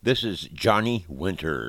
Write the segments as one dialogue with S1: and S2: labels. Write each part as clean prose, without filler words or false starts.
S1: This is Johnny Winter.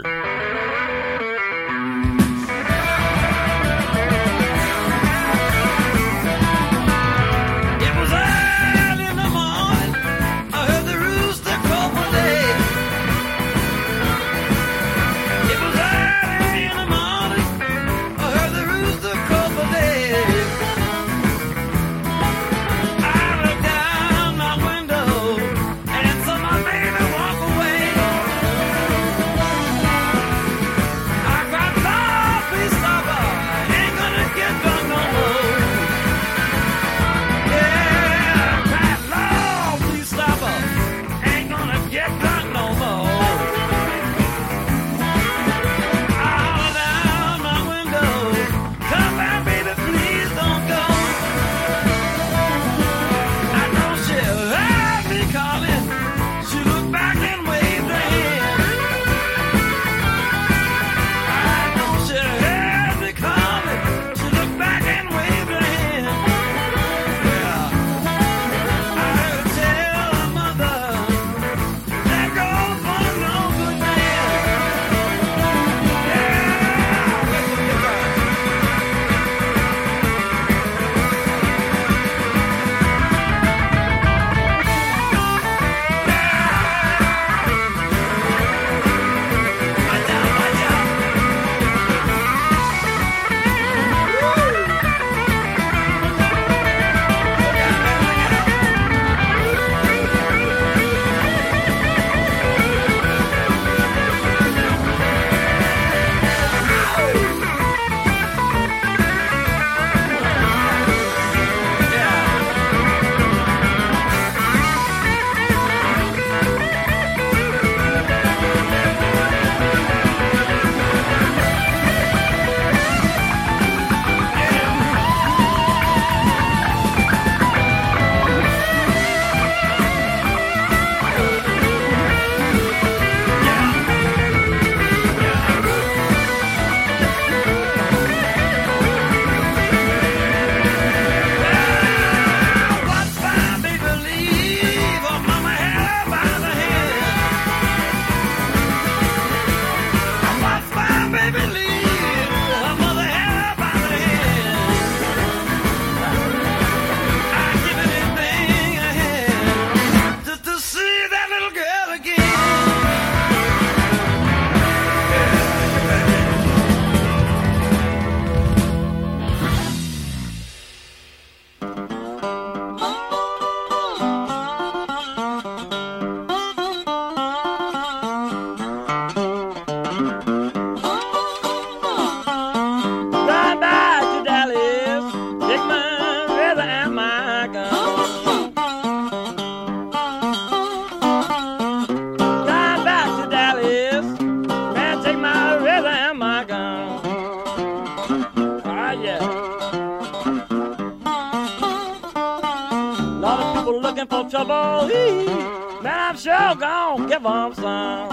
S2: Trouble, man, I'm sure gonna give 'em some.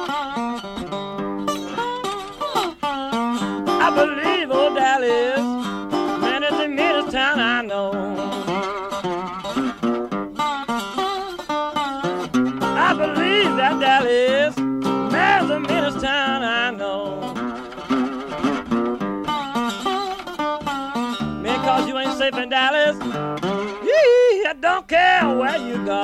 S2: I believe old Dallas, man, it's the meanest town I know. I believe that Dallas, man, is the meanest town I know. Man, 'cause you ain't safe in Dallas, I don't care where you go.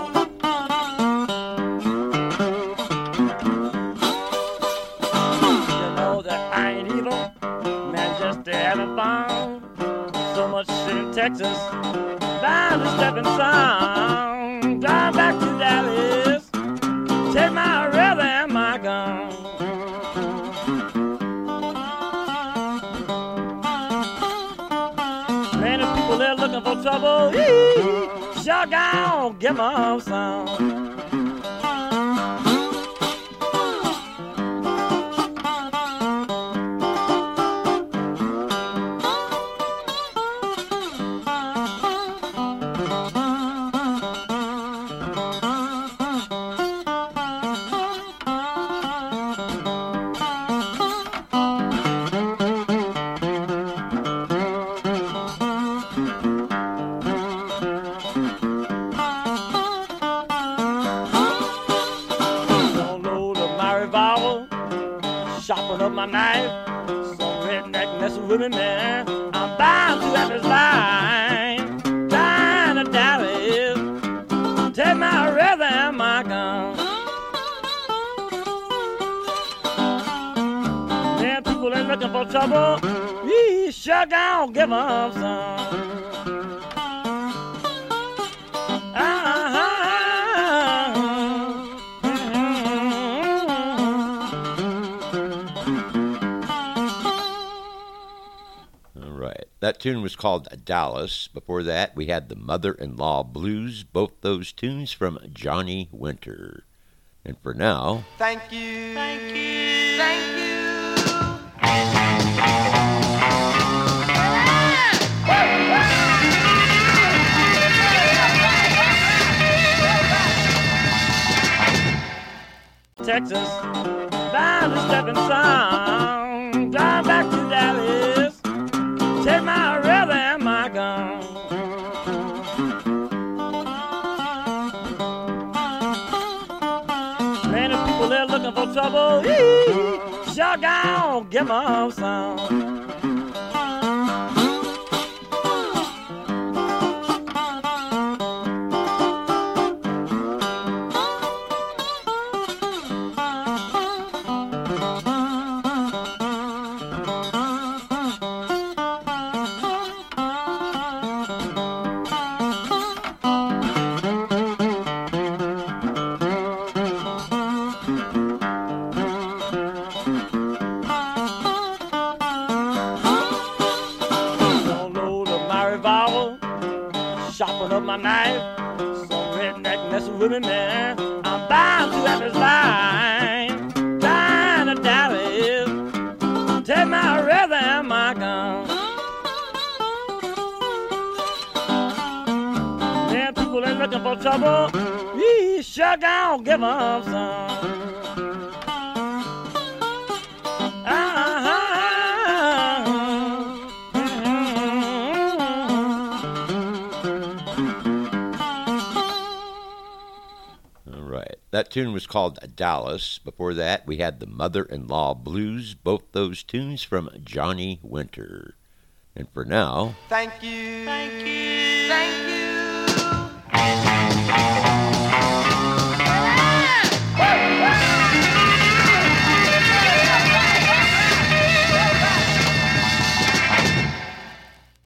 S2: You know that I ain't evil, man, just having fun. So much shit in Texas, bound to step in some. Drive back to Dallas, take my river and my gun. Many people there looking for trouble. Sure gone, give 'em some. sharpen up my knife. Some redneck messing with me, man. I'm bound to have his line. Trying to Dallas, take my razor and my gun. Them people ain't looking for trouble. We sure gon' give 'em some.
S1: That tune was called Dallas. Before that, we had the Mother-in-Law Blues, both those tunes from Johnny Winter. And for now...
S3: Thank you. Thank you. Thank you.
S2: Texas, bound to stepping sound. Drive back to Dallas. Take my razor and my gun. Many people there looking for trouble. Sure gon' give 'em some. Sharpen up my knife. Some redneck messing with me, man. I'm bound to have his line. Trying to Dallas, take my razor and my gun. Them people ain't looking for trouble. We sure gon' give 'em some.
S1: That tune was called Dallas. Before that, we had the Mother-in-Law Blues, both those tunes from Johnny Winter. And for now...
S3: Thank you. Thank you. Thank you.